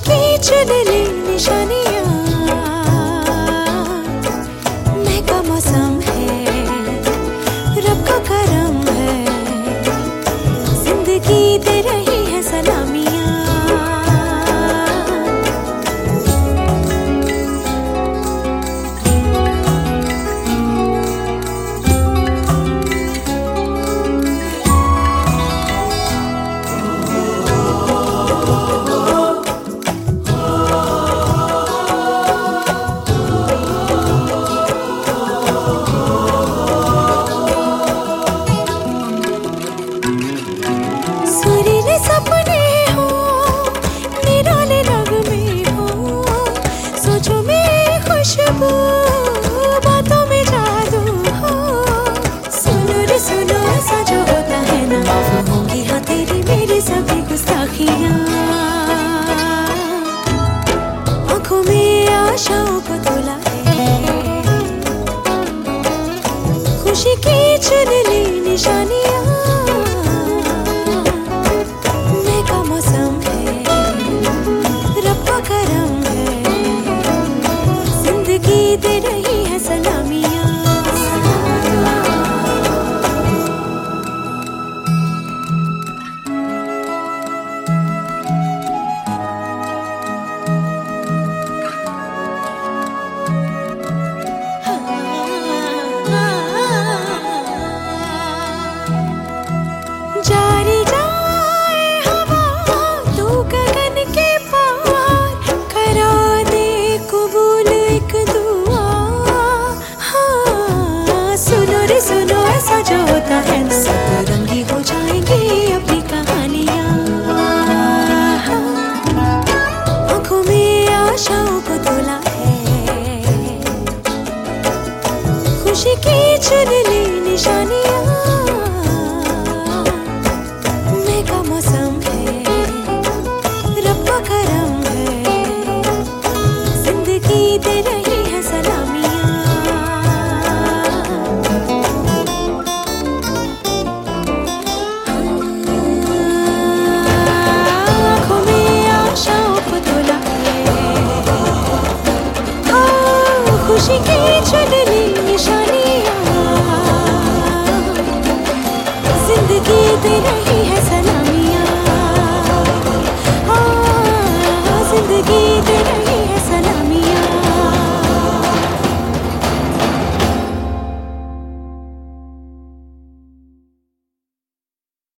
की चुन ली निशानियां, महका मौसम है, रब का करम है, जिंदगी दे रही है सलामियां। सपने हो निराले रंग में हो, सोचो में खुशबू, बातों में जादू हो। सुनो रे सुनो, ऐसा जो होता है ना, वो होंगी हाँ तेरी मेरी सभी गुस्ताखियाँ। आंखों में आशाओं को तोला है, खुशी की चुन ली निशानियाँ। दे रही है सलामियां। जारी जाए हवा तू गगन के पार, करा दे कबूल एक दुआ। सुनो ऐसा जो होता है ना, सब रंगी हो जाएंगी अपनी कहानियां। आंखों में आशाओं को तोला है, खुशी की चुन ली निशानियां। महका मौसम है, रब का करम है, जिंदगी दे रही है सलामियां। खुशी की चुन ली निशानियां, जिंदगी दे रही